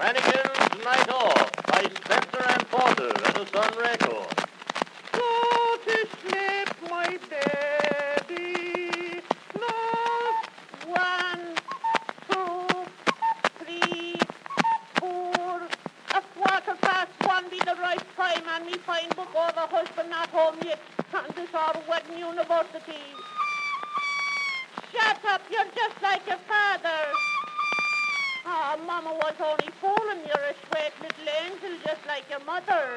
Hannigan's Night Off by Spencer and Porter and the Sun Record. Go to sleep, my baby. Close 1, 2, 3, 4. A 1:15 be the right time, and me find book all the husband not home yet. And this our wedding university. Shut up, you're just like your father. Oh, Mama was only fooling. You're a sweet little angel, just like your mother.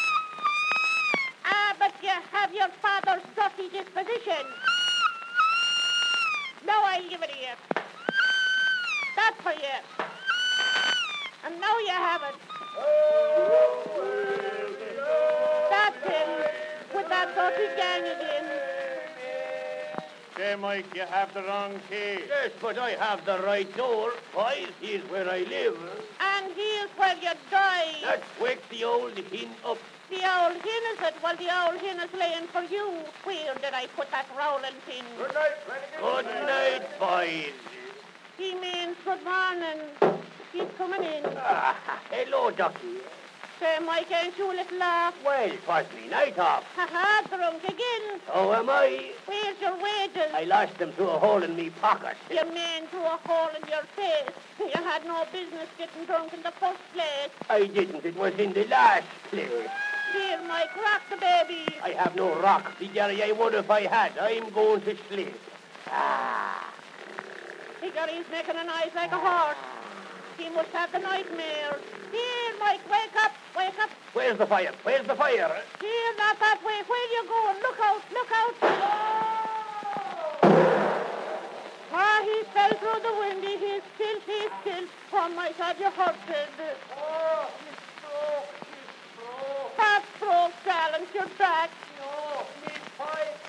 But you have your father's dirty disposition. Now I'll give it to you. That's for you. And now you have it. That's him, with that dirty gang again. Say, Mike, you have the wrong key. Yes, but I have the right door. Why, here's where I live. And here's where you die. Let's wake the old hin up. The old hen is it? Well, the old hen is laying for you. Where did I put that rolling pin? Good night, Flanagan. Good night, boys. He means good morning. He's coming in. Hello, Ducky. Say, Mike, ain't you a little laugh? Well, 'twas me night off. Ha-ha, drunk again. So am I. Where's your wages? I lost them through a hole in me pocket. You mean through a hole in your face. You had no business getting drunk in the first place. I didn't. It was in the last place. Here, Mike, rock the baby. I have no rock. See, Jerry, I would if I had. I'm going to sleep. Figure he's making a noise like a horse. He must have the nightmare. Here, Mike, wake up, wake up. Where's the fire? Where's the fire? Here, not that way. Where you going? Look out, look out. He fell through the window. He's still. Oh, my God, you hurt it. Oh, he's broke. That's broke, darling. You're back. No, me pipe.